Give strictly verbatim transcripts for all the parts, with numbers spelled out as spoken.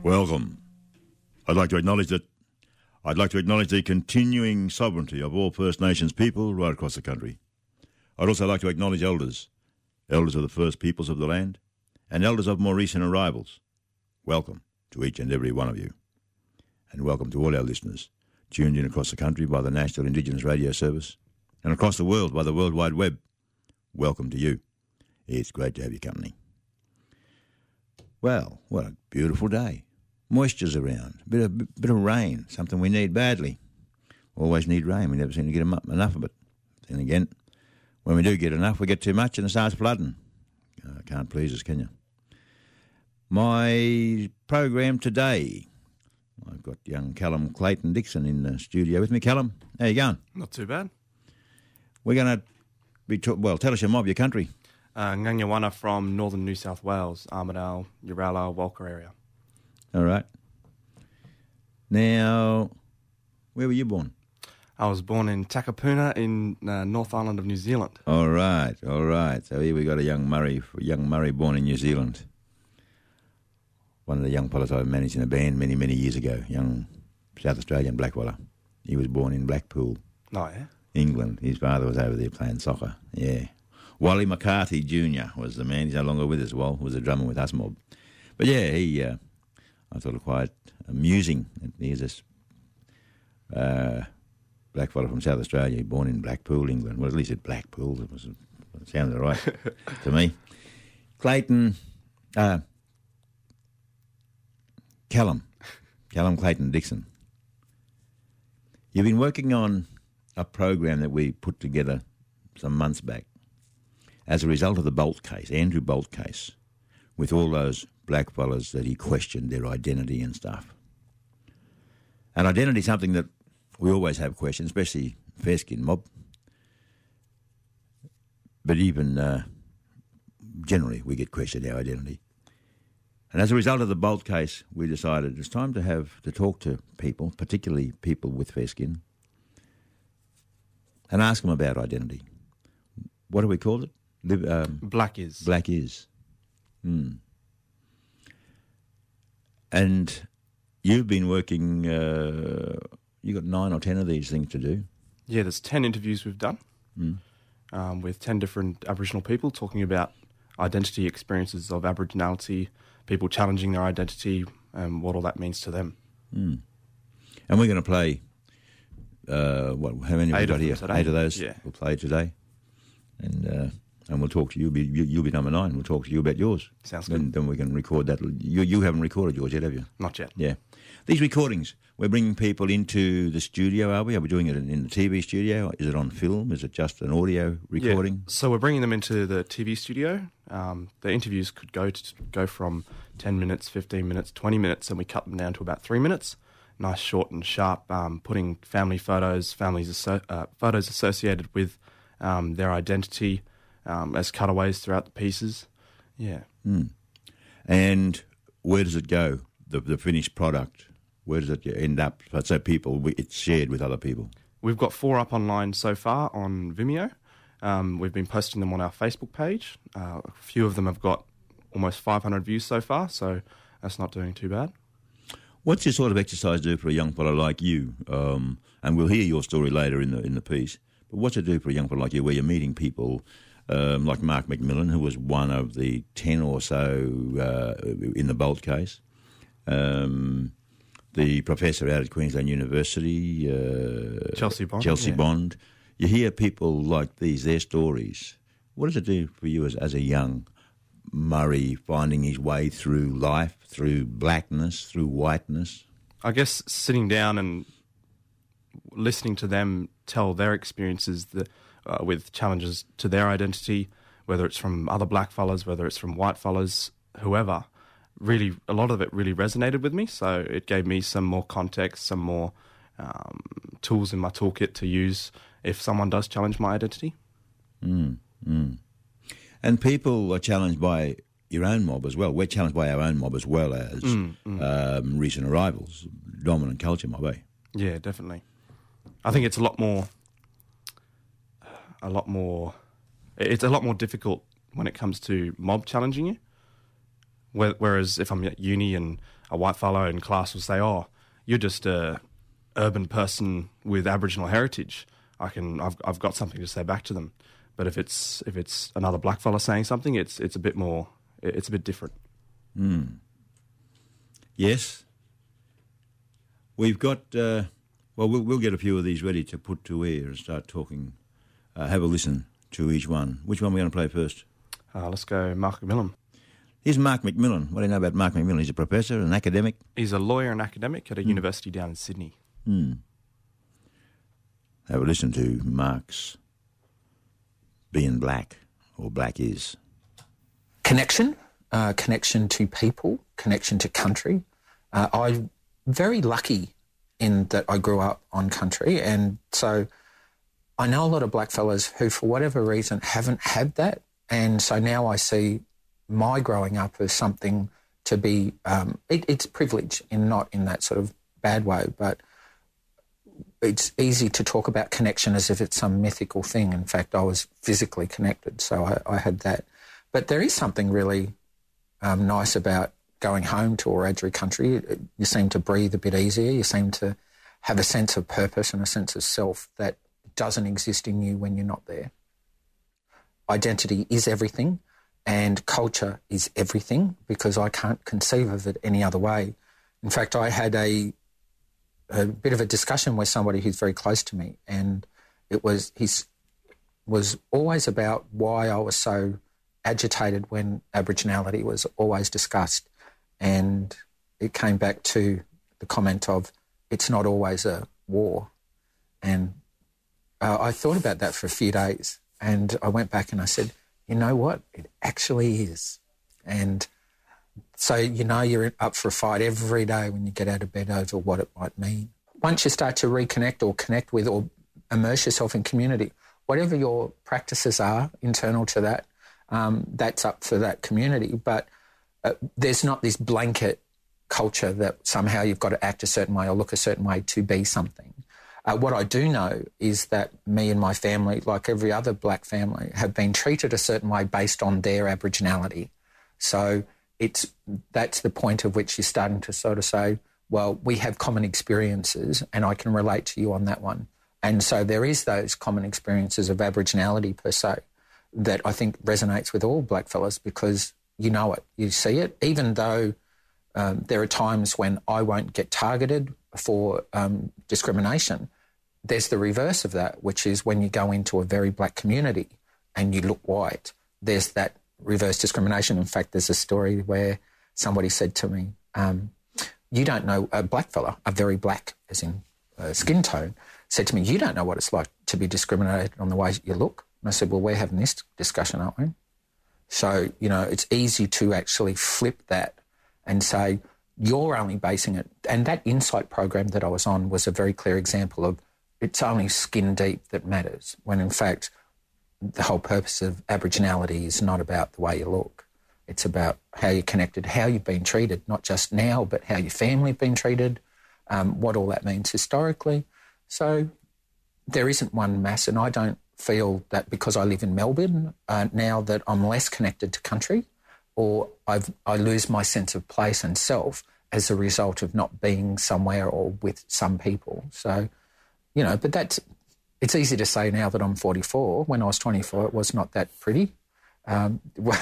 Welcome. I'd like to acknowledge that I'd like to acknowledge the continuing sovereignty of all First Nations people right across the country. I'd also like to acknowledge elders, elders of the First Peoples of the land, and elders of more recent arrivals. Welcome to each and every one of you. And welcome to all our listeners, tuned in across the country by the National Indigenous Radio Service, and across the world by the World Wide Web. Welcome to you. It's great to have your company. Well, what a beautiful day. Moisture's around, a bit of, bit of rain, something we need badly. Always need rain, we never seem to get enough of it. Then again, when we do get enough, we get too much and it starts flooding. Uh, can't please us, can you? My program today, I've got young Callum Clayton Dixon in the studio with me. Callum, how you going? Not too bad. We're going to be, ta- well, tell us your mob, your country. Uh, Ngangyawana from northern New South Wales, Armidale, Uralla, Walker area. All right. Now, where were you born? I was born in Takapuna in uh, North Island of New Zealand. All right, all right. So here we got a young Murray, young Murray born in New Zealand. One of the young fellas I managed in a band many, many years ago, young South Australian blackfella. He was born in Blackpool, Oh, yeah? England. His father was over there playing soccer, yeah. Wally McCarthy Junior was the man. He's no longer with us. Wal was a drummer with us mob. But yeah, he... Uh, I thought it quite amusing. Here's this uh, black fellow from South Australia, born in Blackpool, England. Well, at least at Blackpool. It, was, it sounded right to me. Clayton, uh, Callum, Callum Clayton Dixon. You've been working on a program that we put together some months back as a result of the Bolt case, Andrew Bolt case, with all those black fellas that he questioned their identity and stuff. And identity is something that we always have questions, especially fair-skinned mob. But even uh, generally we get questioned our identity. And as a result of the Bolt case, we decided it's time to have to talk to people, particularly people with fair skin, and ask them about identity. What do we call it? Live, um, Black is. Black is. Hmm. And you've been working, uh, you got nine or ten of these things to do. Yeah, there's ten interviews we've done Mm. um, with ten different Aboriginal people talking about identity experiences of Aboriginality, people challenging their identity and what all that means to them. Mm. And we're going to play, uh, what? How many have we Eight got of here? them today. Eight of those Yeah. we'll play today. And uh, and we'll talk to you. You'll be, you, you'll be number nine. We'll talk to you about yours. Sounds then, good. Then we can record that. You, you haven't recorded yours yet, have you? Not yet. Yeah. These recordings, we're bringing people into the studio, are we? Are we doing it in, in the T V studio? Is it on film? Is it just an audio recording? Yeah. So we're bringing them into the T V studio. Um, the interviews could go to, go from ten minutes, fifteen minutes, twenty minutes, and we cut them down to about three minutes. Nice, short and sharp, um, putting family photos, families asso- uh, photos associated with um, their identity um, as cutaways throughout the pieces. Yeah. Mm. And where does it go, the, the finished product? Where does it end up? So people, we, it's shared with other people. We've got four up online so far on Vimeo. Um, we've been posting them on our Facebook page. Uh, a few of them have got almost five hundred views so far, so that's not doing too bad. What's this sort of exercise do for a young fellow like you? Um, and we'll hear your story later in the in the piece. But what's it do for a young fellow like you, where you're meeting people um, like Mark McMillan, who was one of the ten or so uh, in the Bolt case, um, the professor out at Queensland University, uh, Chelsea Bond. Chelsea yeah. Bond. You hear people like these, their stories. What does it do for you as, as a young Murray finding his way through life, through blackness, through whiteness? I guess sitting down and listening to them tell their experiences the, uh, with challenges to their identity, whether it's from other black fellas, whether it's from white fellas, whoever, really, a lot of it really resonated with me. So it gave me some more context, some more um, tools in my toolkit to use if someone does challenge my identity. Mm, mm. And people are challenged by your own mob as well. We're challenged by our own mob as well as Mm, mm. Um, recent arrivals, dominant culture mob, eh? Yeah, definitely. I think it's a lot more, a lot more, it's a lot more difficult when it comes to mob challenging you. Whereas if I'm at uni and a white fellow in class will say, "Oh, you're just a urban person with Aboriginal heritage." I can, I've, I've got something to say back to them. But if it's if it's another black fella saying something, it's it's a bit more, it's a bit different. Mm. Yes. We've got, uh, well, well, we'll get a few of these ready to put to air and start talking. Uh, have a listen to each one. Which one are we going to play first? Uh, let's go Mark McMillan. Here's Mark McMillan. What do you know about Mark McMillan? He's a professor, an academic. He's a lawyer and academic at a mm. university down in Sydney. Mm. Have a listen to Mark's Being Black, or Black Is. Connection, uh, connection to people, connection to country. Uh, I'm very lucky in that I grew up on country, and so I know a lot of black fellas who, for whatever reason, haven't had that, and so now I see my growing up as something to be, um, it, it's privilege, in not in that sort of bad way, but it's easy to talk about connection as if it's some mythical thing. In fact, I was physically connected, so I, I had that. But there is something really um, nice about going home to Wiradjuri country. You seem to breathe a bit easier. You seem to have a sense of purpose and a sense of self that doesn't exist in you when you're not there. Identity is everything, and culture is everything, because I can't conceive of it any other way. In fact, I had a a bit of a discussion with somebody who's very close to me, and it was he's was always about why I was so agitated when Aboriginality was always discussed, and it came back to the comment of it's not always a war. And uh, I thought about that for a few days, and I went back and I said, you know what, it actually is. And so you know you're up for a fight every day when you get out of bed over what it might mean. Once you start to reconnect or connect with or immerse yourself in community, whatever your practices are internal to that, um, that's up for that community. But uh, there's not this blanket culture that somehow you've got to act a certain way or look a certain way to be something. Uh, what I do know is that me and my family, like every other black family, have been treated a certain way based on their Aboriginality. So it's that's the point of which you're starting to sort of say, well, we have common experiences and I can relate to you on that one. And so there is those common experiences of Aboriginality per se that I think resonates with all blackfellas, because you know it, you see it, even though um, there are times when I won't get targeted for um, discrimination. There's the reverse of that, which is when you go into a very black community and you look white, there's that reverse discrimination. In fact, there's a story where somebody said to me, um, you don't know, a black fella, a very black, as in uh, skin tone, said to me, you don't know what it's like to be discriminated on the way you look. And I said, well, we're having this discussion, aren't we? So, you know, it's easy to actually flip that and say, you're only basing it. And that insight program that I was on was a very clear example of it's only skin deep that matters, when in fact the whole purpose of Aboriginality is not about the way you look. It's about how you're connected, how you've been treated, not just now, but how your family have been treated, um, what all that means historically. So there isn't one mass, and I don't feel that because I live in Melbourne uh, now that I'm less connected to country, or I've, I lose my sense of place and self as a result of not being somewhere or with some people. So, you know, but that's, it's easy to say now that I'm forty-four. When I was twenty-four, it was not that pretty. Um,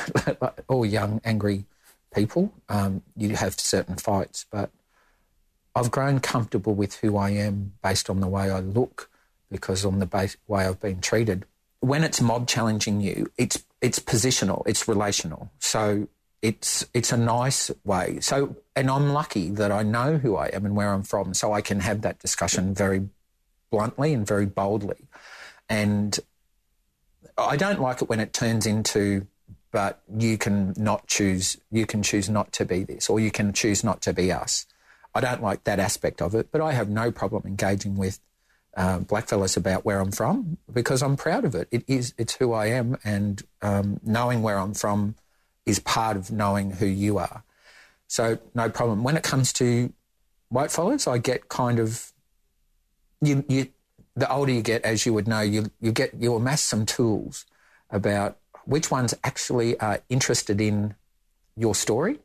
all young, angry people, um, you have certain fights, but I've grown comfortable with who I am based on the way I look, because on the base, way I've been treated. When it's mob challenging you, it's it's positional, it's relational. So it's it's a nice way. So, and I'm lucky that I know who I am and where I'm from, so I can have that discussion very bluntly and very boldly. And I don't like it when it turns into, but you can not choose, you can choose not to be this, or you can choose not to be us. I don't like that aspect of it, but I have no problem engaging with uh, blackfellas about where I'm from, because I'm proud of it. It is, it's who I am, and um, knowing where I'm from is part of knowing who you are. So no problem. When it comes to white fellas, I get kind of, you, you, the older you get, as you would know, you you get you amass some tools about which ones actually are interested in your story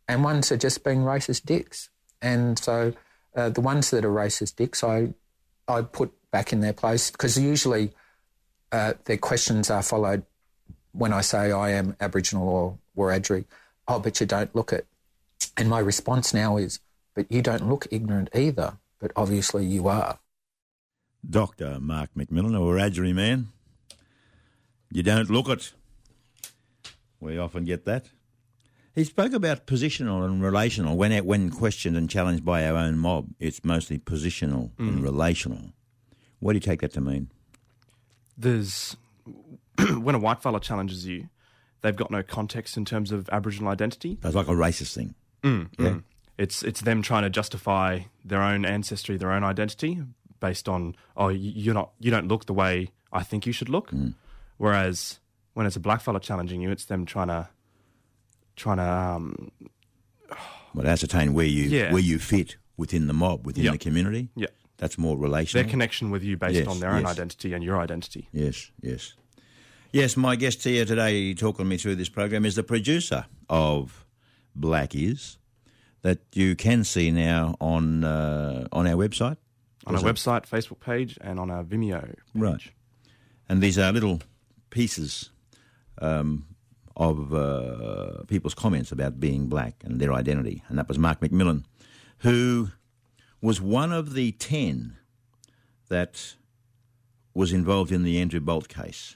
and ones are just being racist dicks. And so uh, the ones that are racist dicks, I I put back in their place, because usually uh, their questions are followed when I say I am Aboriginal or Wiradjuri. Oh, but you don't look it. And my response now is, but you don't look ignorant either, but obviously you are. Doctor Mark McMillan, a Wiradjuri man. You don't look it. We often get that. He spoke about positional and relational. When when questioned and challenged by our own mob, it's mostly positional mm. and relational. What do you take that to mean? There's when a white fella challenges you, they've got no context in terms of Aboriginal identity. It's like a racist thing. Mm, yeah. mm. It's it's them trying to justify their own ancestry, their own identity, based on, oh, you're not, you don't look the way I think you should look. Mm. Whereas when it's a black fella challenging you, it's them trying to trying to um, well, ascertain where you yeah. where you fit within the mob, within yep. the community. Yeah, that's more relational. Their connection with you based yes, on their yes. own identity and your identity. Yes, yes, yes. My guest here today, talking me through this program, is the producer of Black Is, that you can see now on uh, on our website. On our website, Facebook page, and on our Vimeo page. Right. And these are little pieces um, of uh, people's comments about being black and their identity. And that was Mark McMillan, who was one of the ten that was involved in the Andrew Bolt case.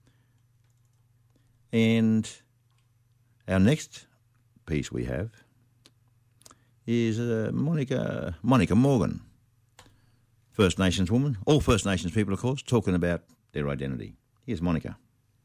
And our next piece we have is uh, Monica Monica Morgan, First Nations woman, all First Nations people, of course, talking about their identity. Here's Monica.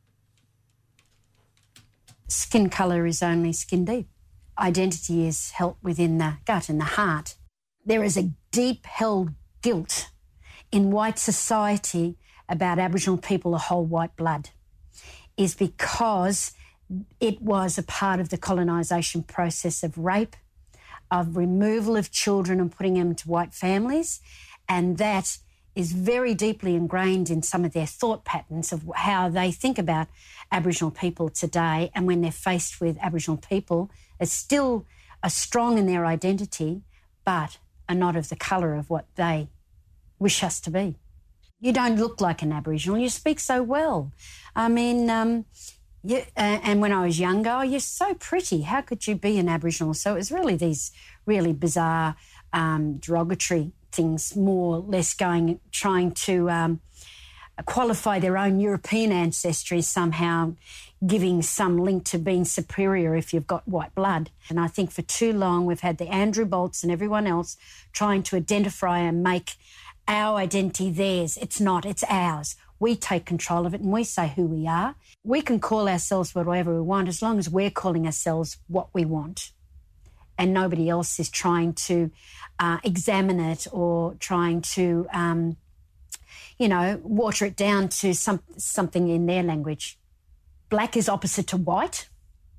Skin colour is only skin deep. Identity is held within the gut and the heart. There is a deep-held guilt in white society about Aboriginal people to hold white blood, is because it was a part of the colonisation process of rape, of removal of children and putting them into white families, and that is very deeply ingrained in some of their thought patterns of how they think about Aboriginal people today. And when they're faced with Aboriginal people, they still are strong in their identity, but are not of the colour of what they wish us to be. You don't look like an Aboriginal. You speak so well. I mean, um, you, uh, and when I was younger, oh, you're so pretty. How could you be an Aboriginal? So it was really these really bizarre, um, derogatory things, more or less going, trying to um, qualify their own European ancestry, somehow giving some link to being superior if you've got white blood. And I think for too long we've had the Andrew Bolts and everyone else trying to identify and make our identity theirs. It's not, it's ours. We take control of it and we say who we are. We can call ourselves whatever we want as long as we're calling ourselves what we want, and nobody else is trying to uh, examine it or trying to, um, you know, water it down to some, something in their language. Black is opposite to white.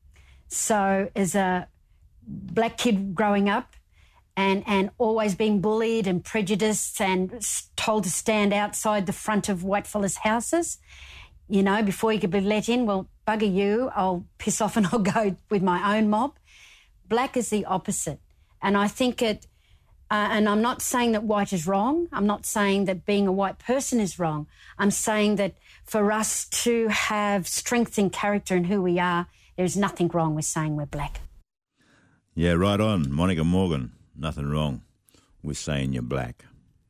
So as a black kid growing up and, and always being bullied and prejudiced and told to stand outside the front of white fellas' houses, you know, before you could be let in, well, bugger you, I'll piss off and I'll go with my own mob. Black is the opposite. And I think it, uh, and I'm not saying that white is wrong. I'm not saying that being a white person is wrong. I'm saying that for us to have strength in character and who we are, there's nothing wrong with saying we're black. Yeah, right on. Monica Morgan, nothing wrong with saying you're black.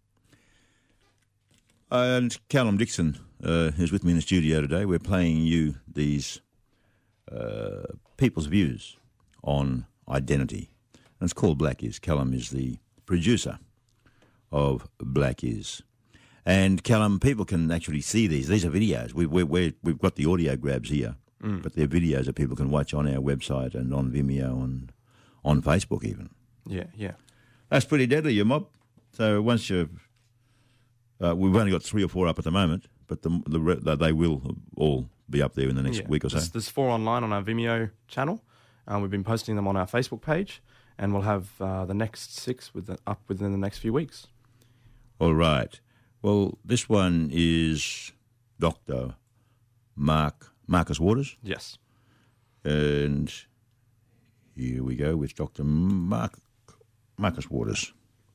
And Callum Dixon uh, is with me in the studio today. We're playing you these uh, people's views on identity. And it's called Black Is. Callum is the producer of Black Is. And Callum, people can actually see these. These are videos. We, we, we, we've got the audio grabs here, mm. but they're videos that people can watch on our website and on Vimeo and on Facebook even. Yeah, yeah. That's pretty deadly, your mob. So once you've... Uh, we've only got three or four up at the moment, but the, the, they will all be up there in the next yeah. week or so. There's, there's four online on our Vimeo channel. Uh, we've been posting them on our Facebook page, and we'll have uh, the next six with the, up within the next few weeks. All right. Well, this one is Doctor Mark Marcus Waters. Yes. And Here we go with Doctor Mark, Marcus Waters.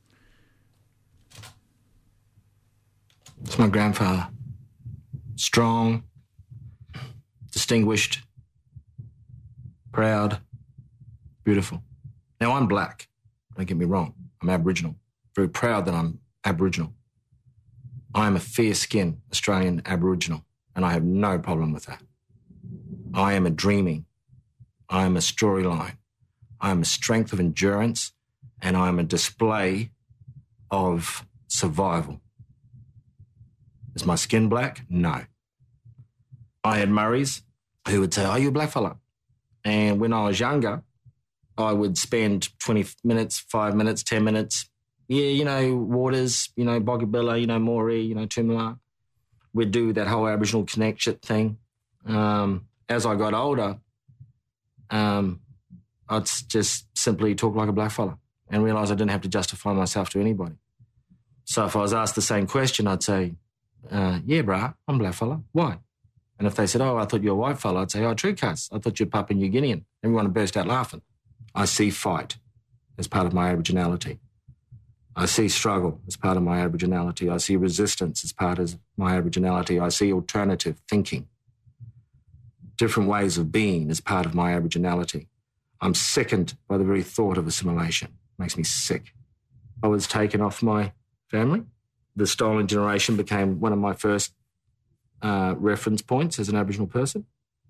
It's my grandfather. Strong, distinguished, proud, beautiful. Now, I'm black. Don't get me wrong. I'm Aboriginal. Very proud that I'm Aboriginal. I am a fair-skinned Australian Aboriginal, and I have no problem with that. I am a dreaming. I am a storyline. I am a strength of endurance, and I am a display of survival. Is my skin black? No. I had Murrays who would say, "Oh, you're a black fella." And when I was younger, I would spend twenty minutes, five minutes, ten minutes. Yeah, you know, Waters, you know, Boggabilla, you know, Moree, you know, Tumala. We'd do that whole Aboriginal connection thing. Um, as I got older, um, I'd just simply talk like a black fella and realise I didn't have to justify myself to anybody. So if I was asked the same question, I'd say, uh, yeah, brah, I'm a black fella. Why? And if they said, oh, I thought you were a white fella, I'd say, oh, true, cuz. I thought you were Papua New Guinean. Everyone would burst out laughing. I see fight as part of my Aboriginality. I see struggle as part of my Aboriginality. I see resistance as part of my Aboriginality. I see alternative thinking, different ways of being as part of my Aboriginality. I'm sickened by the very thought of assimilation. It makes me sick. I was taken off my family. The stolen generation became one of my first uh, reference points as an Aboriginal person.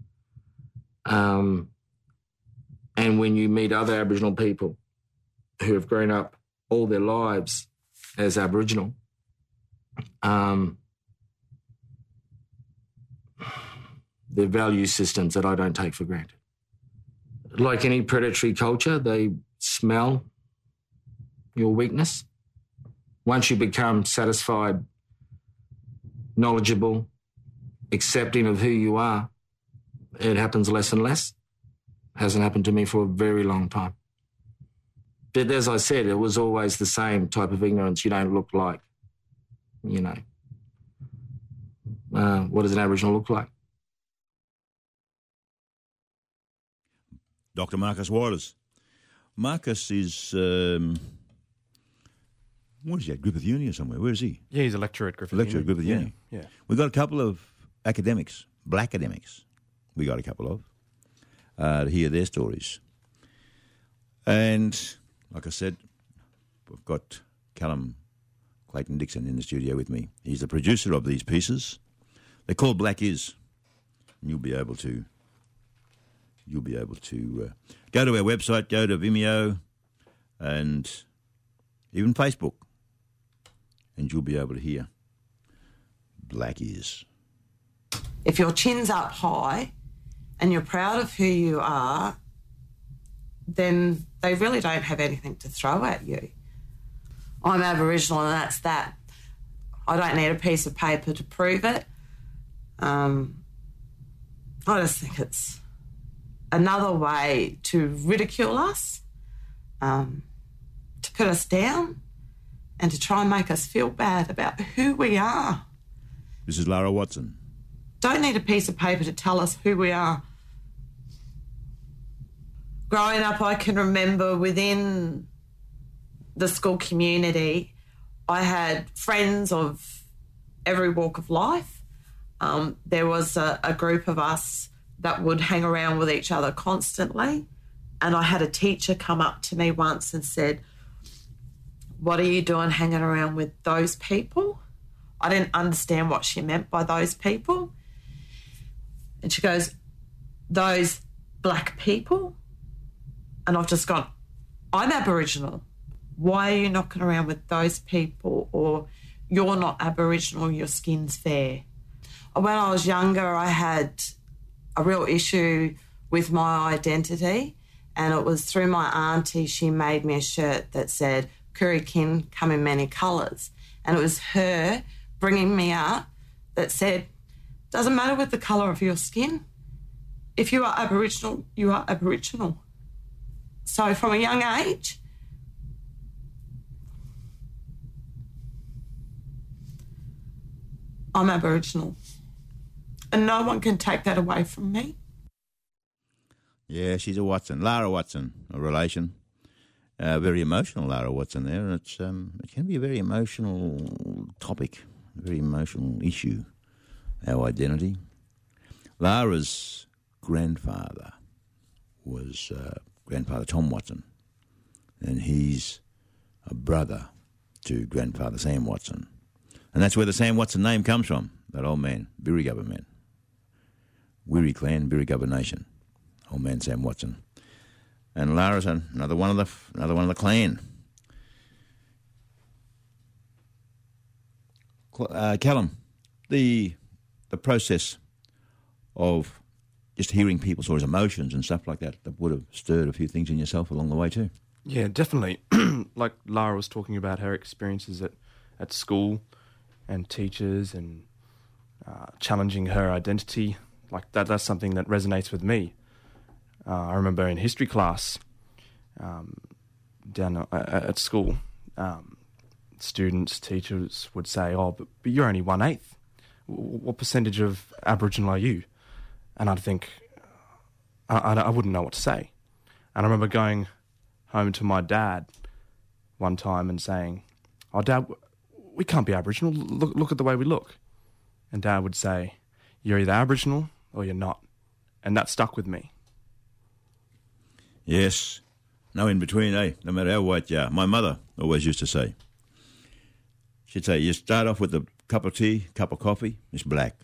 Um, and when you meet other Aboriginal people who have grown up all their lives as Aboriginal, um, their value systems that I don't take for granted. Like any predatory culture, they smell your weakness. Once you become satisfied, knowledgeable, accepting of who you are, it happens less and less. Hasn't happened to me for a very long time. But as I said, it was always the same type of ignorance. You don't look like, you know, uh, what does an Aboriginal look like? Doctor Marcus Waters. Marcus is, um, what is he, at Griffith Uni or somewhere? Where is he? Yeah, he's a lecturer at Griffith Lecturer at Uni. Griffith yeah, Uni. Yeah. We've got a couple of academics, black academics. We got a couple of, uh, to hear their stories. And like I said, we've got Callum Clayton Dixon in the studio with me. He's the producer of these pieces. They're called Black Is. And you'll be able to, you'll be able to uh, go to our website, go to Vimeo, and even Facebook, and you'll be able to hear Black Is. If your chin's up high and you're proud of who you are, then they really don't have anything to throw at you. I'm Aboriginal and that's that. I don't need a piece of paper to prove it. Um, I just think it's another way to ridicule us, um, to put us down, and to try and make us feel bad about who we are. This is Lara Watson. Don't need a piece of paper to tell us who we are. Growing up, I can remember within the school community, I had friends of every walk of life. Um, there was a, a group of us that would hang around with each other constantly. And I had a teacher come up to me once and said, "What are you doing hanging around with those people?" I didn't understand what she meant by those people. And she goes, "Those black people?" And I've just gone, "I'm Aboriginal. Why are you knocking around with those people?" Or, "You're not Aboriginal, your skin's fair." When I was younger, I had a real issue with my identity, and it was through my auntie. She made me a shirt that said, "Kuri kin come in many colours." And it was her bringing me up that said, doesn't matter with the colour of your skin. If you are Aboriginal, you are Aboriginal. So from a young age, I'm Aboriginal. And no one can take that away from me. Yeah, she's a Watson. Lara Watson, a relation. Uh, very emotional, Lara Watson there. And it's um, it can be a very emotional topic, a very emotional issue, our identity. Lara's grandfather was uh, grandfather Tom Watson, and he's a brother to grandfather Sam Watson. And that's where the Sam Watson name comes from, that old man, Birrigubba man. Wirri clan, Birrigubba nation, old man Sam Watson. And Lara's another one of the another one of the clan. Uh, Callum, the the process of just hearing people's sort of emotions and stuff like that, that would have stirred a few things in yourself along the way too. Yeah, definitely. Like Lara was talking about her experiences at, at school and teachers and uh, challenging her identity. Like that, that's something that resonates with me. Uh, I remember in history class um, down uh, at school, um, students, teachers would say, oh, but, but you're only one-eighth. What percentage of Aboriginal are you? And I'd think, I, I, I wouldn't know what to say. And I remember going home to my dad one time and saying, oh, Dad, we can't be Aboriginal. Look, look at the way we look. And Dad would say, you're either Aboriginal or you're not. And that stuck with me. Yes. No in between, eh? No matter how white you are. My mother always used to say, she'd say, you start off with a cup of tea, cup of coffee, it's black.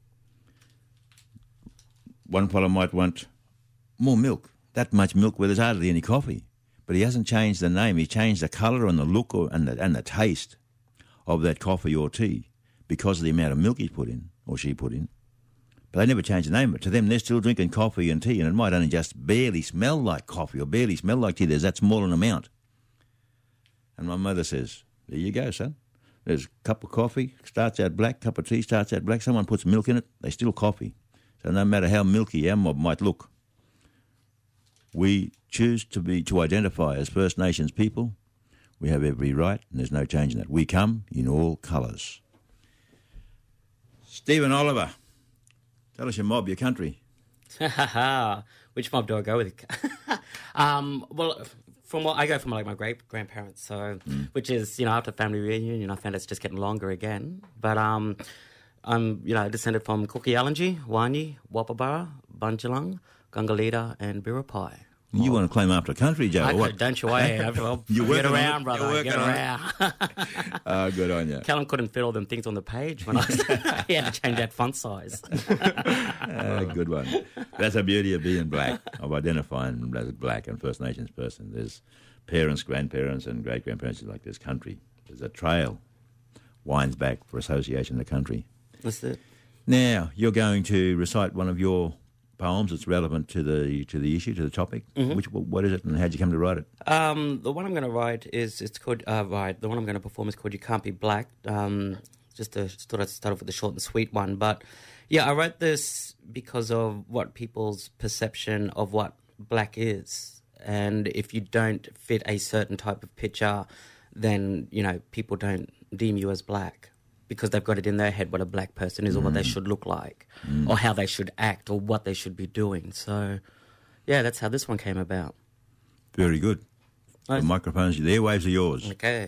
One fellow might want more milk, that much milk where there's hardly any coffee. But he hasn't changed the name. He changed the colour and the look or, and, the, and the taste of that coffee or tea because of the amount of milk he's put in, or she put in. But they never changed the name. But to them, they're still drinking coffee and tea, and it might only just barely smell like coffee or barely smell like tea. There's that small an amount. And my mother says, there you go, son. There's a cup of coffee, starts out black, cup of tea starts out black. Someone puts milk in it, they still coffee. So no matter how milky our mob might look, we choose to be to identify as First Nations people. We have every right, and there's no change in that. We come in all colours. Stephen Oliver, tell us your mob, your country. Which mob do I go with? um, well, from what I go from like my great grandparents, so mm. which is you know after family reunion, you know I found it's just getting longer again. But um, I'm you know descended from Kuki-Yalanji, Wanyi, Wapabara, Bunjalung, Gungalita, and Biripi. You want to claim after country, Joe? I or what? Could, don't you? I well, you get around, brother. Get around. Oh, good on you. Callum couldn't fit all them things on the page when I was, he had to change that font size. uh, good one. That's the beauty of being black, of identifying as a black and First Nations person. There's parents, grandparents, and great-grandparents like this country. There's a trail winds back for association of the country. That's it. Now, you're going to recite one of your poems that's relevant to the to the issue, to the topic. Mm-hmm. Which what is it, and how'd you come to write it? Um, the one I'm going to write is it's called uh, right. The one I'm going to perform is called "You Can't Be Black." Um, just to just thought I'd start off with the short and sweet one, but yeah, I wrote this because of what people's perception of what black is, and if you don't fit a certain type of picture, then you know people don't deem you as black. Because they've got it in their head what a black person is, mm. or what they should look like, mm. or how they should act, or what they should be doing. So, yeah, that's how this one came about. Very good. The microphones, the airwaves are yours. Okay.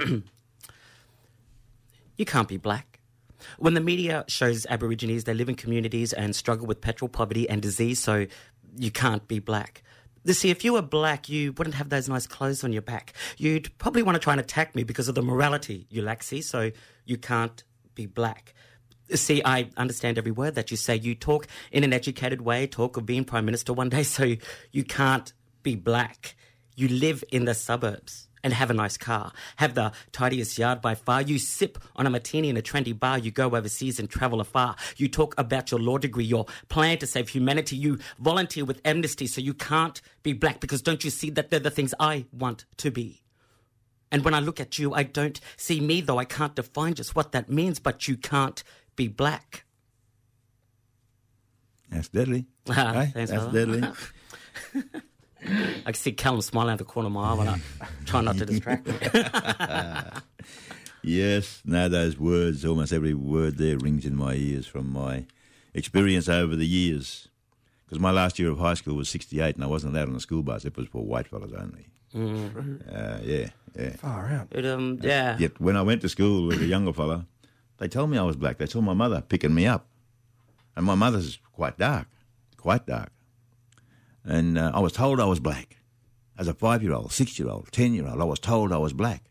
You can't be black. When the media shows Aborigines, they live in communities and struggle with petrol poverty and disease, so you can't be black. You see, if you were black, you wouldn't have those nice clothes on your back. You'd probably want to try and attack me because of the morality you lack, see, so you can't be black. See, I understand every word that you say. You talk in an educated way, talk of being Prime Minister one day, so you can't be black. You live in the suburbs and have a nice car, have the tidiest yard by far. You sip on a martini in a trendy bar. You go overseas and travel afar. You talk about your law degree, your plan to save humanity. You volunteer with Amnesty, so you can't be black because don't you see that they're the things I want to be? And when I look at you, I don't see me, though I can't define just what that means, but you can't be black. That's deadly. Uh, hey, thanks, that's brother. deadly. I can see Callum smiling out the corner of my eye when I try not to distract me. Yes, no, those words, almost every word there rings in my ears from my experience over the years. because my last year of high school was sixty-eight and I wasn't allowed on the school bus. It was for white fellas only. Mm. Uh, yeah, yeah. Far out. It, um, yeah. Yet when I went to school with a younger fella, they told me I was black. They saw my mother picking me up. And my mother's quite dark, quite dark. And uh, I was told I was black. As a five-year-old, six-year-old, ten-year-old, I was told I was black.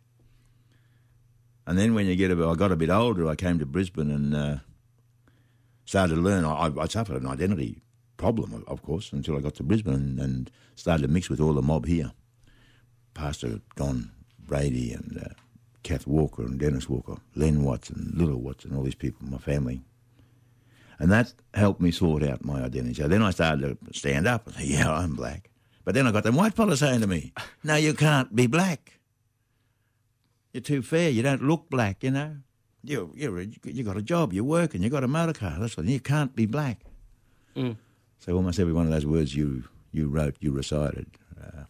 And then when you get a bit, I got a bit older, I came to Brisbane and uh, started to learn. I, I suffered an identity problem, of course, until I got to Brisbane and, and started to mix with all the mob here. Pastor Don Brady and uh, Kath Walker and Dennis Walker, Len Watts and Little Watts and all these people, my family. And that helped me sort out my identity. So then I started to stand up and say, yeah, I'm black. But then I got them white fellas saying to me, no, you can't be black. You're too fair. You don't look black, you know. You you you got a job, you work, and you got a motor car. That's what, you can't be black. Mm. So almost every one of those words you you wrote, you recited, uh,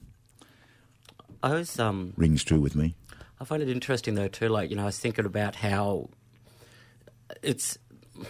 I was um. rings true with me. I find it interesting though too. Like, you know, I was thinking about how it's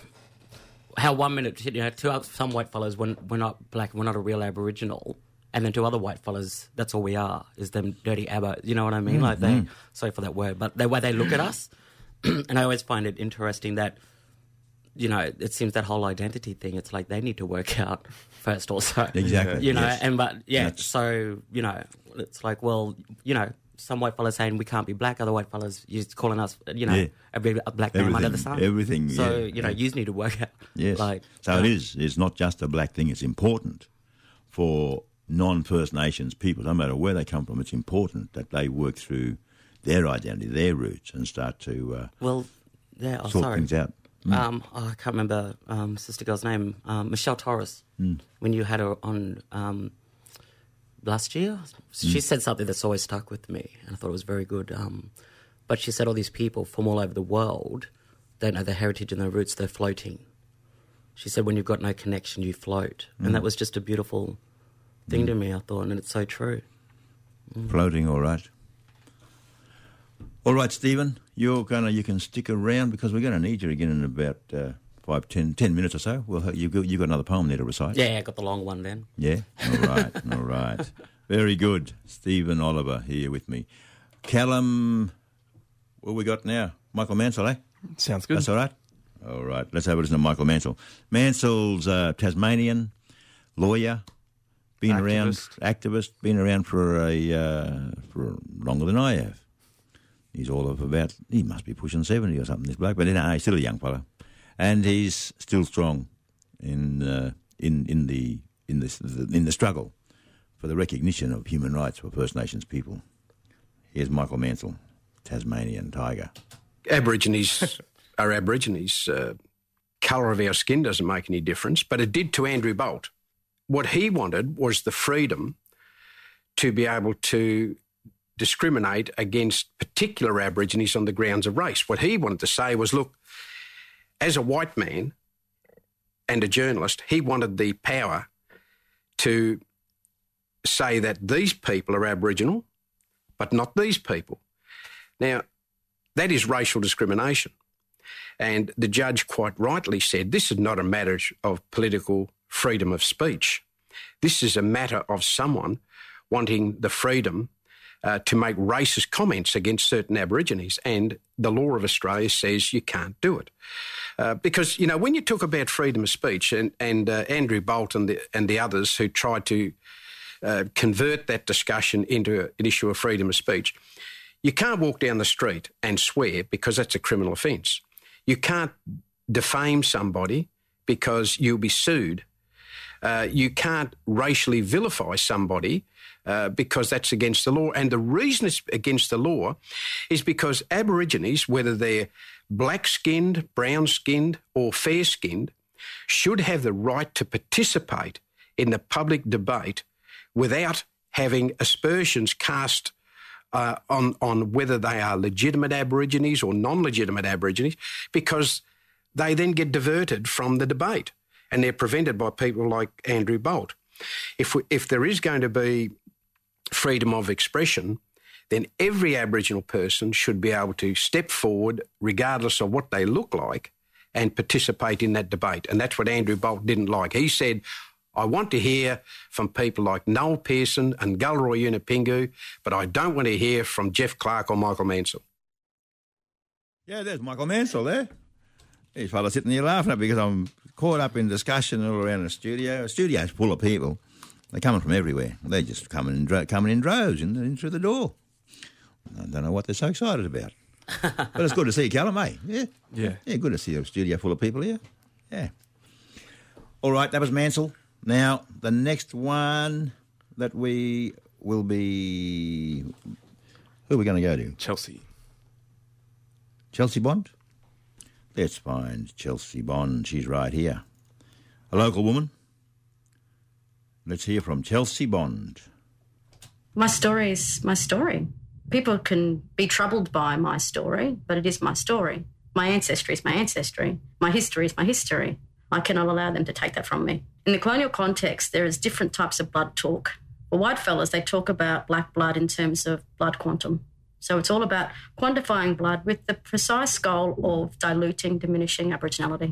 how one minute, you know, two some white fellas, when we're not black, we're not a real Aboriginal. And then to other white fellas, that's all we are, is them dirty abbo. You know what I mean? Mm, like they, mm. sorry for that word, but the way they look at us. And I always find it interesting that, you know, it seems that whole identity thing, it's like they need to work out first also. Exactly. You know, yes. and but, yeah, That's... so, you know, it's like, well, you know, some white fellas saying we can't be black, other white fellas you're calling us, you know, yeah. a, big, a black man under the sun. Everything, So, yeah, you know, yeah. you need to work out. Yes. Like, so uh, it is. It's not just a black thing. It's important for non-First Nations people, no matter where they come from. It's important that they work through their identity, their roots, and start to uh, well, yeah, oh, sort sorry. things out. Mm. Um, oh, I can't remember um, sister girl's name, um, Michelle Torres. Mm. When you had her on um, last year, she mm. said something that's always stuck with me, and I thought it was very good. Um, but she said all these people from all over the world don't know their heritage and their roots; they're floating. She said when you've got no connection, you float, mm. and that was just a beautiful thing mm. to me, I thought, and it's so true. Mm. Floating, all right. All right, Stephen, you're gonna you can stick around because we're gonna need you again in about uh, five, ten, ten minutes or so. Well, you got you got another poem there to recite. Yeah, I got the long one then. Yeah, all right, all right, very good. Stephen Oliver here with me. Callum, what we got now? Michael Mansell, eh? Sounds good. That's all right. All right, let's have a listen to Michael Mansell. Mansell's uh, Tasmanian lawyer. Been activist. around, activist, been around for a uh, for longer than I have. He's all of about, he must be pushing seventy or something, this bloke, but no, he's still a young fella, and he's still strong in uh, in in the in this in the struggle for the recognition of human rights for First Nations people. Here's Michael Mansell, Tasmanian Tiger. Aborigines are Aborigines. Uh, colour of our skin doesn't make any difference, but it did to Andrew Bolt. What he wanted was the freedom to be able to discriminate against particular Aborigines on the grounds of race. What he wanted to say was, look, as a white man and a journalist, he wanted the power to say that these people are Aboriginal, but not these people. Now, that is racial discrimination. And the judge quite rightly said this is not a matter of political freedom of speech. This is a matter of someone wanting the freedom uh, to make racist comments against certain Aborigines, and the law of Australia says you can't do it. Uh, because, you know, when you talk about freedom of speech, and, and uh, Andrew Bolt and the, and the others who tried to uh, convert that discussion into a, an issue of freedom of speech, you can't walk down the street and swear because that's a criminal offence. You can't defame somebody because you'll be sued. Uh, you can't racially vilify somebody uh, because that's against the law. And the reason it's against the law is because Aborigines, whether they're black-skinned, brown-skinned or fair-skinned, should have the right to participate in the public debate without having aspersions cast uh, on, on whether they are legitimate Aborigines or non-legitimate Aborigines, because they then get diverted from the debate and they're prevented by people like Andrew Bolt. If we, if there is going to be freedom of expression, then every Aboriginal person should be able to step forward, regardless of what they look like, and participate in that debate. And that's what Andrew Bolt didn't like. He said, I want to hear from people like Noel Pearson and Gulroy Yunupingu, but I don't want to hear from Jeff Clark or Michael Mansell. Yeah, there's Michael Mansell there. He's probably sitting there laughing at me because I'm caught up in discussion all around the studio. The studio's full of people. They're coming from everywhere. They're just coming in, dro- coming in droves in, in through the door. I don't know what they're so excited about. But it's good to see you, Callum, eh? Yeah. Yeah. Yeah, good to see a studio full of people here. Yeah. All right, that was Mansell. Now, the next one that we will be... Who are we going to go to? Chelsea. Chelsea Bond? Let's find Chelsea Bond. She's right here. A local woman. Let's hear from Chelsea Bond. My story is my story. People can be troubled by my story, but it is my story. My ancestry is my ancestry. My history is my history. I cannot allow them to take that from me. In the colonial context, there is different types of blood talk. For white fellas, they talk about black blood in terms of blood quantum. So it's all about quantifying blood with the precise goal of diluting, diminishing Aboriginality.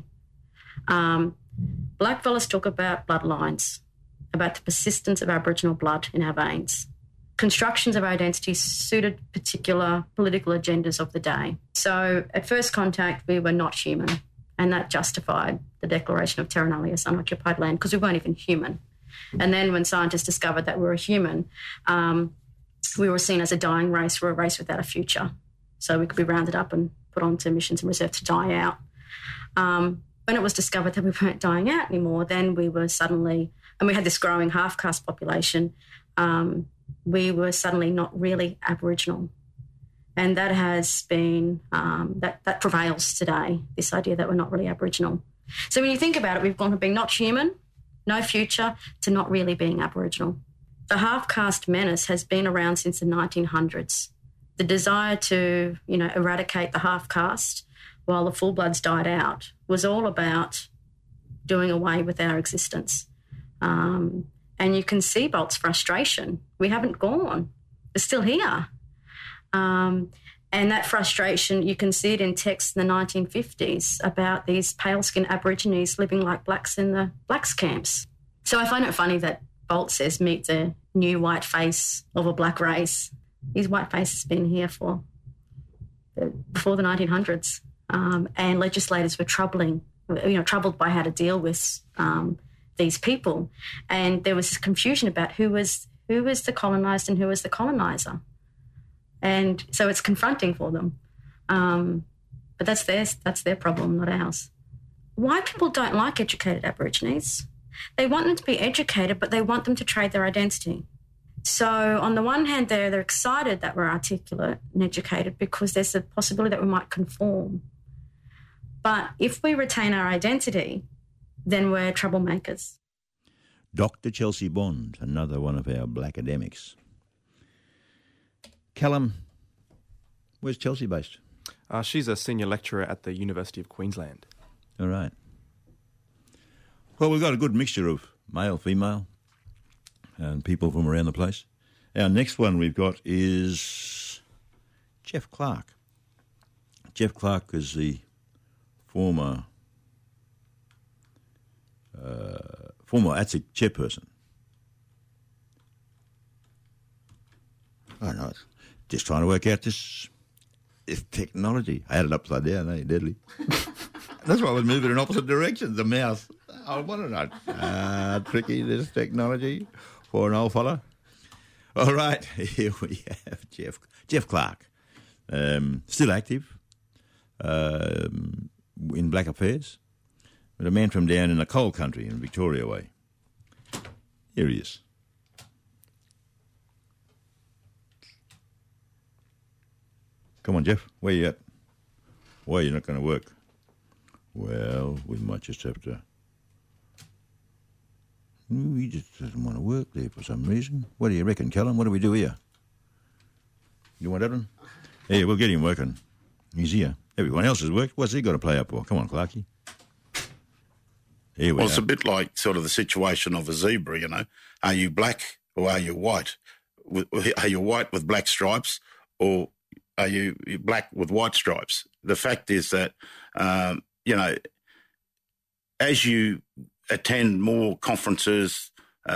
Um, black fellas talk about bloodlines, about the persistence of Aboriginal blood in our veins. Constructions of our identity suited particular political agendas of the day. So at first contact, we were not human, and that justified the declaration of Terra Nullius, unoccupied land, because we weren't even human. And then when scientists discovered that we were human, um, we were seen as a dying race. We were a race without a future. So we could be rounded up and put onto missions and reserved to die out. Um, when it was discovered that we weren't dying out anymore, then we were suddenly, and we had this growing half-caste population, um, we were suddenly not really Aboriginal. And that has been, um, that, that prevails today, this idea that we're not really Aboriginal. So when you think about it, we've gone from being not human, no future, to not really being Aboriginal. The half-caste menace has been around since the nineteen hundreds. The desire to, you know, eradicate the half-caste while the full-bloods died out was all about doing away with our existence. Um, and you can see Bolt's frustration. We haven't gone. We're still here. Um, and that frustration, you can see it in texts in the nineteen fifties about these pale-skinned Aborigines living like blacks in the blacks camps. So I find it funny that Bolt says, meet the new white face of a black race. His white face has been here for before the nineteen hundreds, um, and legislators were troubling, you know, troubled by how to deal with um, these people, and there was confusion about who was who was the colonised and who was the coloniser, and so it's confronting for them. Um, but that's their that's their problem, not ours. White people don't like educated Aborigines. They want them to be educated, but they want them to trade their identity. So on the one hand, they're, they're excited that we're articulate and educated because there's a possibility that we might conform. But if we retain our identity, then we're troublemakers. Doctor Chelsea Bond, another one of our black academics. Callum, where's Chelsea based? Uh, she's a senior lecturer at the University of Queensland. All right. Well, we've got a good mixture of male, female, and people from around the place. Our next one we've got is Jeff Clark. Jeff Clark is the former uh, former A T S I C chairperson. I know, just trying to work out this, this technology. I had it upside down, eh? Deadly. That's why I was moving in opposite directions, the mouse. I want to know. Ah, tricky, this technology for an old fella. All right, here we have Jeff Jeff Clark, um, still active um, in black affairs, but a man from down in the coal country in Victoria way. Here he is. Come on, Jeff, where you at? Why are you not going to work? Well, we might just have to... He just doesn't want to work there for some reason. What do you reckon, Callum? What do we do here? You want that one? Yeah, we'll get him working. He's here. Everyone else has worked. What's he got to play up for? Come on, Clarkie. Here we well, are. It's a bit like sort of the situation of a zebra, you know. Are you black or are you white? Are you white with black stripes or are you black with white stripes? The fact is that, um, you know, as you attend more conferences,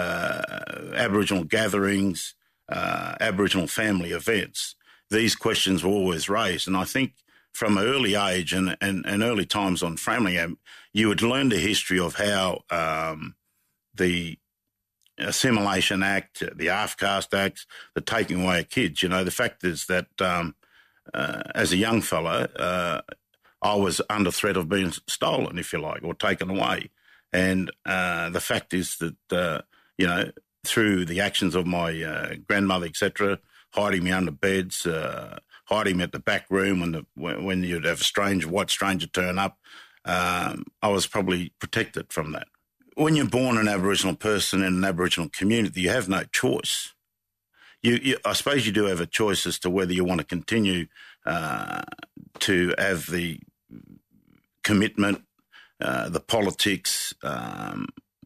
uh, Aboriginal gatherings, uh, Aboriginal family events, these questions were always raised. And I think from an early age and, and, and early times on Framlingham, you would learn the history of how um, the Assimilation Act, the Half-Caste Acts, the taking away of kids. You know, the fact is that um, uh, as a young fella, uh, I was under threat of being stolen, if you like, or taken away. And uh, the fact is that, uh, you know, through the actions of my uh, grandmother, et cetera, hiding me under beds, uh, hiding me at the back room when the, when you'd have a strange white stranger turn up, um, I was probably protected from that. When you're born an Aboriginal person in an Aboriginal community, you have no choice. You, you, I suppose you do have a choice as to whether you want to continue uh, to have the commitment, uh, the politics, um,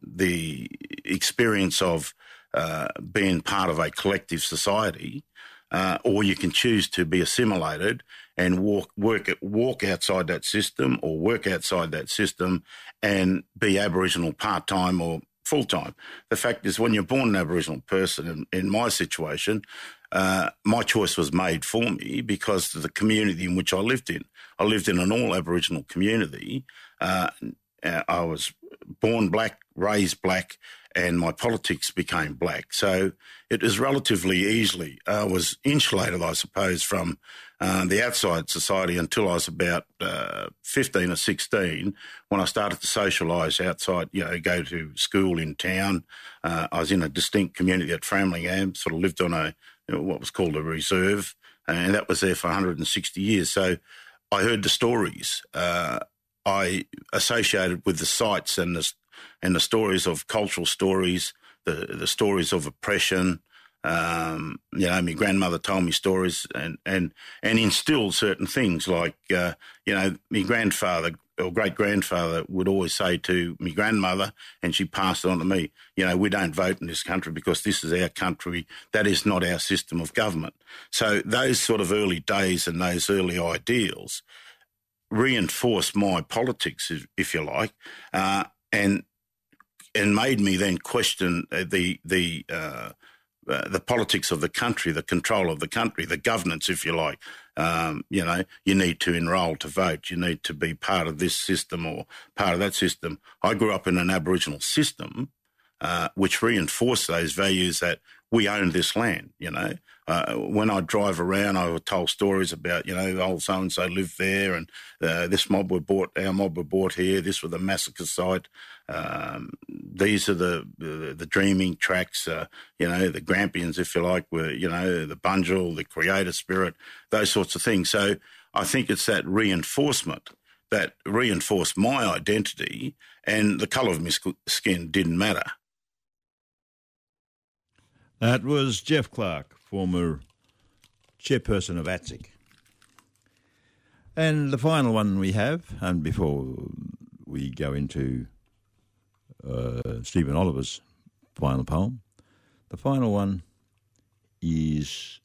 the experience of uh, being part of a collective society, uh, or you can choose to be assimilated and walk work walk outside that system, or work outside that system and be Aboriginal part-time or full-time. The fact is, when you're born an Aboriginal person, in, in my situation, uh, my choice was made for me because of the community in which I lived in. I lived in an all-Aboriginal community. Uh, I was born black, raised black, and my politics became black. So it was relatively easily, I uh, was insulated, I suppose, from uh, the outside society until I was about uh, fifteen or sixteen, when I started to socialise outside, you know, go to school in town. Uh, I was in a distinct community at Framlingham, sort of lived on a, you know, what was called a reserve, and that was there for one hundred sixty years. So I heard the stories. Uh, I associated with the sites and the and the stories of cultural stories, the the stories of oppression. Um, you know, my grandmother told me stories and and and instilled certain things like uh, you know, my grandfather or great grandfather would always say to my grandmother, and she passed it on to me, you know, we don't vote in this country because this is our country. That is not our system of government. So those sort of early days and those early ideals reinforced my politics, if you like, uh, and and made me then question the the uh, uh, the politics of the country, the control of the country, the governance, if you like. Um, you know, you need to enrol to vote. You need to be part of this system or part of that system. I grew up in an Aboriginal system uh, which reinforced those values that we own this land, you know. Uh, when I drive around, I was told stories about, you know, old so-and-so lived there and uh, this mob were bought, our mob were bought here, this was the massacre site. Um, these are the, the, the dreaming tracks, uh, you know, the Grampians, if you like, were, you know, the Bunjil, the creator spirit, those sorts of things. So I think it's that reinforcement that reinforced my identity, and the colour of my skin didn't matter. That was Jeff Clark, former chairperson of A T S I C. And the final one we have, and before we go into uh, Stephen Oliver's final poem, the final one is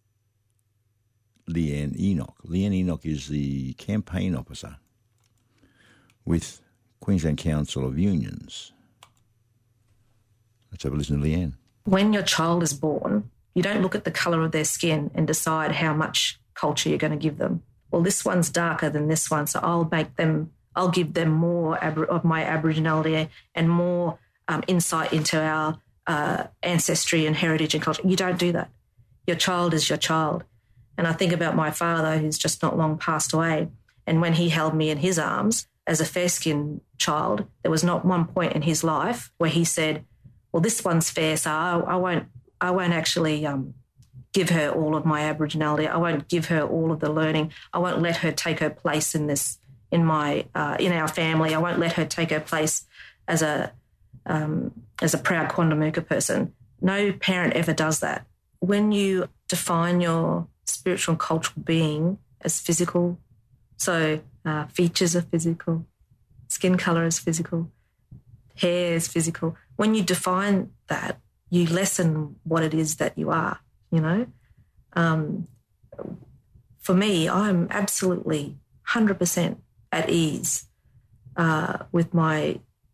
Leanne Enoch. Leanne Enoch is the campaign officer with Queensland Council of Unions. Let's have a listen to Leanne. When your child is born, you don't look at the colour of their skin and decide how much culture you're going to give them. Well, this one's darker than this one, so I'll make them, I'll give them more ab- of my Aboriginality and more um, insight into our uh, ancestry and heritage and culture. You don't do that. Your child is your child. And I think about my father, who's just not long passed away, and when he held me in his arms as a fair-skinned child, there was not one point in his life where he said, well, this one's fair, so I, I won't I won't actually um, give her all of my Aboriginality. I won't give her all of the learning. I won't let her take her place in this, in my, uh, in our family. I won't let her take her place as a um, as a proud Quandamooka person. No parent ever does that. When you define your spiritual and cultural being as physical, so uh, features are physical, skin colour is physical, hair is physical. When you define that, you lessen what it is that you are, you know. Um, for me, I'm absolutely one hundred percent at ease uh, with my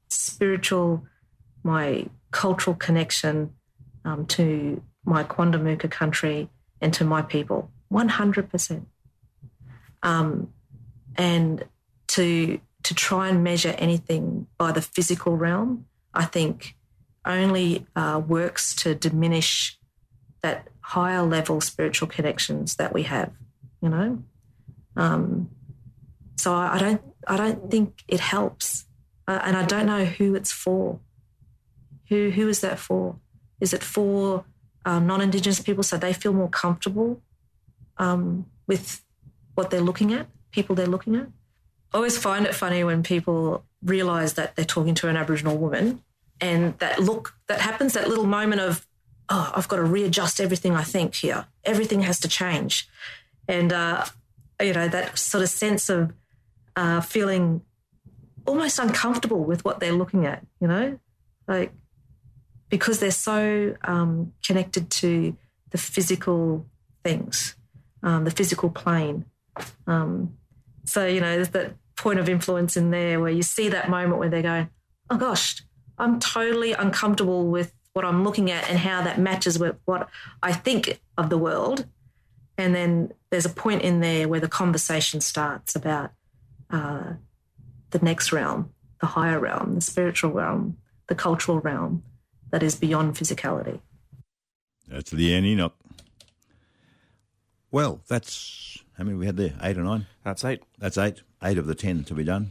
spiritual, my cultural connection um, to my Quandamooka country and to my people, one hundred percent. Um, and to to try and measure anything by the physical realm, I think only uh, works to diminish that higher level spiritual connections that we have, you know. Um, so I, I don't I don't think it helps, uh, and I don't know who it's for. Who who is that for? Is it for uh, non-Indigenous people so they feel more comfortable um, with what they're looking at, people they're looking at? I always find it funny when people realise that they're talking to an Aboriginal woman and that look that happens, that little moment of, oh, I've got to readjust everything I think here. Everything has to change. And, uh, you know, that sort of sense of uh, feeling almost uncomfortable with what they're looking at, you know, like because they're so um, connected to the physical things, um, the physical plane. Um, so, you know, there's that point of influence in there where you see that moment where they're going, oh, gosh, I'm totally uncomfortable with what I'm looking at and how that matches with what I think of the world. And then there's a point in there where the conversation starts about uh, the next realm, the higher realm, the spiritual realm, the cultural realm that is beyond physicality. That's Leanne Enoch. Well, that's, how many we had there? Eight or nine? That's eight. That's eight. Eight of the ten to be done.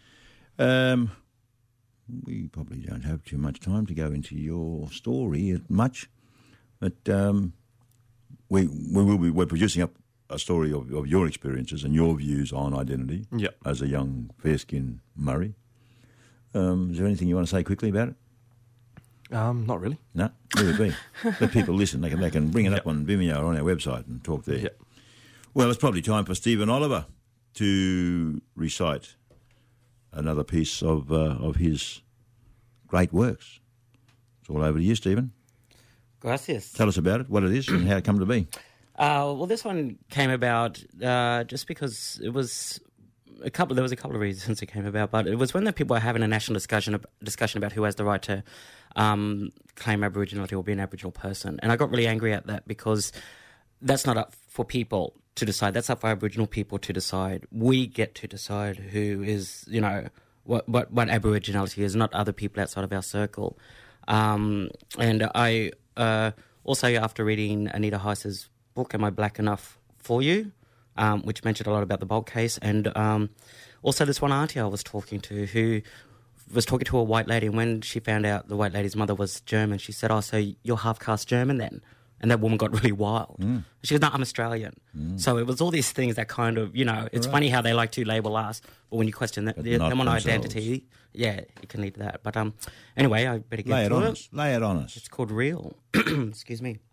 Um, we probably don't have too much time to go into your story much, but um, we we will be we're producing up a story of, of your experiences and your views on identity yep. as a young fair-skinned Murri. Um, is there anything you want to say quickly about it? Um, not really. No, leave it be. Let people listen. They can, they can bring it yep. up on Vimeo or on our website and talk there. Yep. Well, it's probably time for Stephen Oliver to recite another piece of uh, of his great works. It's all over to you, Stephen. Gracias. Tell us about it, what it is, and how it come to be. Uh, well, this one came about uh, just because it was a couple. There was a couple of reasons it came about, but it was when the people were having a national discussion discussion about who has the right to um, claim Aboriginality or be an Aboriginal person, and I got really angry at that because that's not up for people to decide. That's up for Aboriginal people to decide. We get to decide who is, you know, what what, what Aboriginality is, not other people outside of our circle. Um, and I uh, also, after reading Anita Heiss's book, Am I Black Enough for You, um, which mentioned a lot about the Bolt case, and um, also this one auntie I was talking to who was talking to a white lady, and when she found out the white lady's mother was German, she said, oh, so you're half-caste German then? And that woman got really wild. Mm. She goes, no, I'm Australian. Mm. So it was all these things that kind of, you know, it's right. funny how they like to label us, but when you question that, them on themselves. Identity, yeah, it can lead to that. But um, anyway, I better get Lay to it. On it. us. Lay it on us. It's called Real. Excuse me.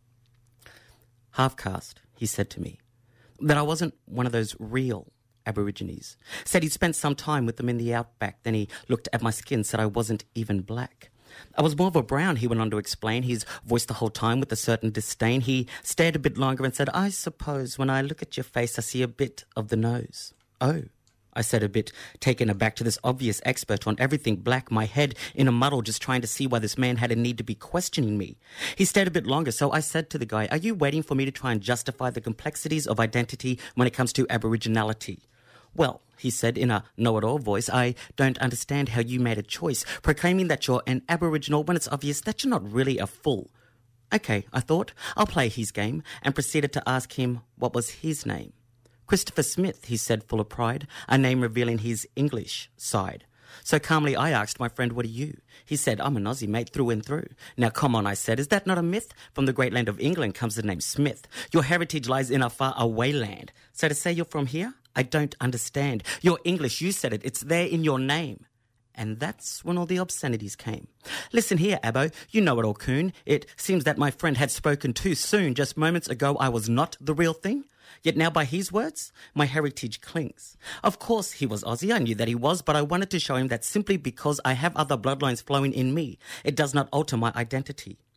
Half-caste, he said to me, that I wasn't one of those real Aborigines. Said he'd spent some time with them in the outback. Then he looked at my skin, said I wasn't even black. I was more of a brown, he went on to explain, his voice the whole time with a certain disdain. He stared a bit longer and said, I suppose when I look at your face, I see a bit of the nose. Oh, I said, a bit taken aback to this obvious expert on everything black, my head in a muddle, just trying to see why this man had a need to be questioning me. He stared a bit longer, so I said to the guy, are you waiting for me to try and justify the complexities of identity when it comes to Aboriginality? Well, he said in a know-it-all voice, I don't understand how you made a choice, proclaiming that you're an Aboriginal when it's obvious that you're not really a full. Okay, I thought, I'll play his game, and proceeded to ask him what was his name. Christopher Smith, he said full of pride, a name revealing his English side. So calmly I asked my friend, what are you? He said, I'm an Aussie, mate, through and through. Now come on, I said, is that not a myth? From the great land of England comes the name Smith. Your heritage lies in a far away land. So to say you're from here? I don't understand. You're English, you said it. It's there in your name. And that's when all the obscenities came. Listen here, Abbo, you know it all, coon. It seems that my friend had spoken too soon. Just moments ago I was not the real thing. Yet now by his words, my heritage clings. Of course he was Aussie, I knew that he was, but I wanted to show him that simply because I have other bloodlines flowing in me, it does not alter my identity.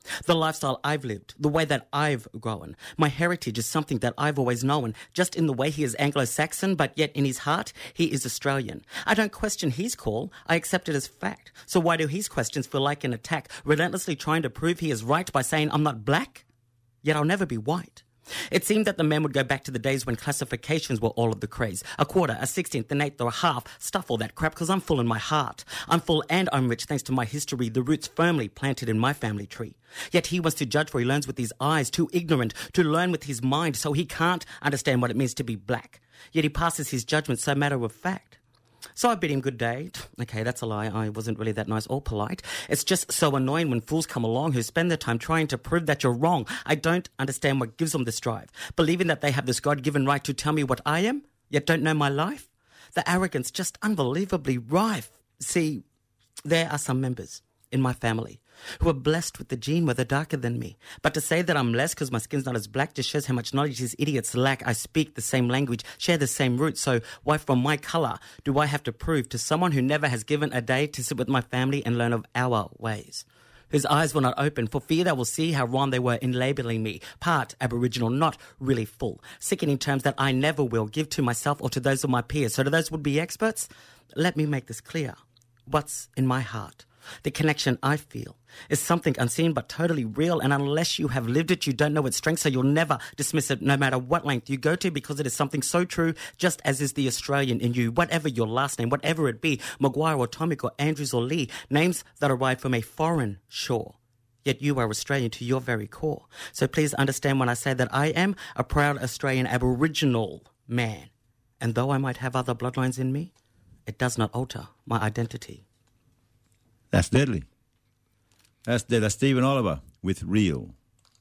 The lifestyle I've lived, the way that I've grown. My heritage is something that I've always known, just in the way he is Anglo-Saxon, but yet in his heart, he is Australian. I don't question his call, I accept it as fact. So why do his questions feel like an attack, relentlessly trying to prove he is right by saying I'm not black? Yet I'll never be white. It seemed that the men would go back to the days when classifications were all of the craze. A quarter, a sixteenth, an eighth or a half. Stuff all that crap because I'm full in my heart. I'm full and I'm rich thanks to my history, the roots firmly planted in my family tree. Yet he wants to judge where he learns with his eyes, too ignorant to learn with his mind, so he can't understand what it means to be black. Yet he passes his judgment so matter of fact. So I bid him good day. Okay, that's a lie. I wasn't really that nice or polite. It's just so annoying when fools come along who spend their time trying to prove that you're wrong. I don't understand what gives them this drive. Believing that they have this God-given right to tell me what I am, yet don't know my life. The arrogance just unbelievably rife. See, there are some members in my family who are blessed with the gene where they're darker than me. But to say that I'm less because my skin's not as black just shows how much knowledge these idiots lack. I speak the same language, share the same roots, so why from my colour do I have to prove to someone who never has given a day to sit with my family and learn of our ways? Whose eyes will not open for fear they will see how wrong they were in labelling me. Part Aboriginal, not really full. Sickening terms that I never will give to myself or to those of my peers. So to those would-be experts, let me make this clear. What's in my heart? The connection I feel is something unseen but totally real, and unless you have lived it, you don't know its strength, so you'll never dismiss it no matter what length you go to, because it is something so true, just as is the Australian in you, whatever your last name, whatever it be, Maguire or Tomic or Andrews or Lee, names that arrive from a foreign shore. Yet you are Australian to your very core. So please understand when I say that I am a proud Australian Aboriginal man, and though I might have other bloodlines in me, it does not alter my identity. That's deadly. That's dead. That's Stephen Oliver with Real.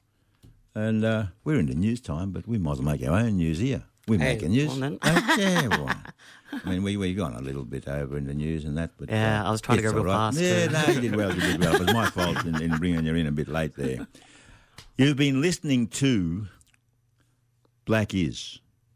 And uh, we're in the news time, but we might as well make our own news here. We're Hey, making news. well then. Oh, yeah, well, I mean, we, we've gone a little bit over in the news and that. But Yeah, uh, I was trying to it's go real all right. fast, Yeah, too. no, you did well, you did well. It was my fault in, in bringing you in a bit late there. You've been listening to Black Is.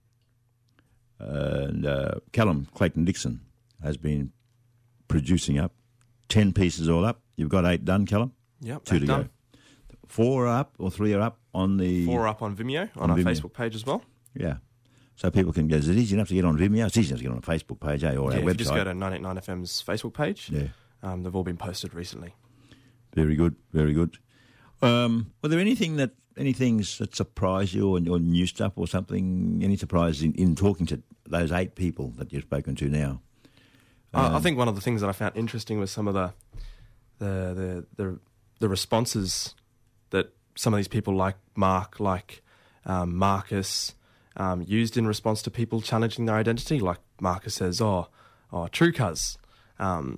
Uh, and uh, Callum Clayton-Dixon has been producing up ten pieces all up. You've got eight done, Callum? Yep, Two eight to done. go. Four are up or three are up on the... Four up on Vimeo, on, on our Vimeo. Facebook page as well. Yeah. So people can go, is it easy enough to get on Vimeo? It's easy enough to get on a Facebook page, eh, or Yeah, our if website. you just go to nine eighty-nine F M's Facebook page, Yeah. um, they've all been posted recently. Very good, very good. Um, were there anything that, any things that surprised you or, or new stuff or something, any surprises in, in talking to those eight people that you've spoken to now? Uh, I Um, think one of the things that I found interesting was some of the the the the, the responses that some of these people, like Mark, like um, Marcus, um, used in response to people challenging their identity. Like Marcus says, "Oh, oh, true cuz." Um,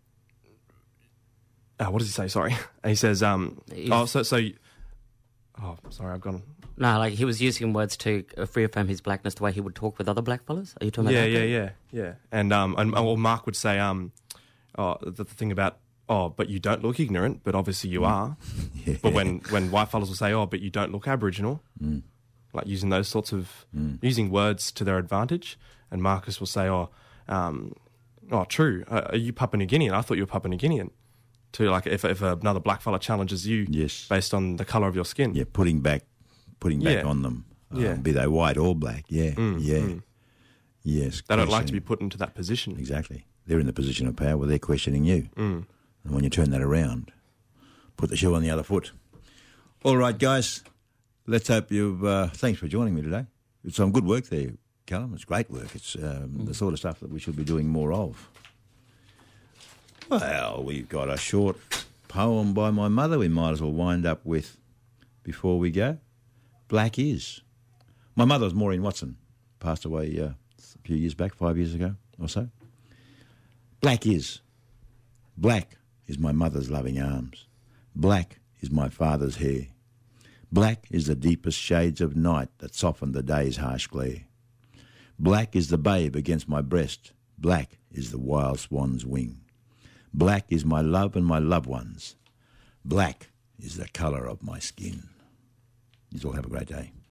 oh, what does he say? Sorry, he says, um, "Oh, so so." Oh, sorry, I've gone. No, like he was using words to reaffirm his blackness the way he would talk with other black fellas. Are you talking about Yeah, that? yeah, yeah, yeah. And um, and or Mark would say, um, oh, the, the thing about, oh, but you don't look ignorant, but obviously you are. Yeah. But when when white fellas will say, oh, but you don't look Aboriginal, Mm. like using those sorts of Mm. using words to their advantage, and Marcus will say, oh, um, oh, true, uh, are you Papua New Guinean? I thought you were Papua New Guinean. To like, if if another black fella challenges you, Yes. based on the colour of your skin, Yeah, putting back, putting back Yeah. on them, um, Yeah. be they white or black. Yeah, Mm, yeah, mm. yes. they don't like to questioning. be put into that position. Exactly. They're in the position of power where they're questioning you. Mm. And when you turn that around, put the shoe on the other foot. All right, guys. Let's hope you've... Uh, thanks for joining me today. It's some good work there, Callum. It's great work. It's um, the sort of stuff that we should be doing more of. Well, we've got a short poem by my mother we might as well wind up with before we go. Black Is. My mother was Maureen Watson. Passed away uh, a few years back, five years ago or so. Black is. Black is my mother's loving arms. Black is my father's hair. Black is the deepest shades of night that soften the day's harsh glare. Black is the babe against my breast. Black is the wild swan's wing. Black is my love and my loved ones. Black is the colour of my skin. You all have a great day.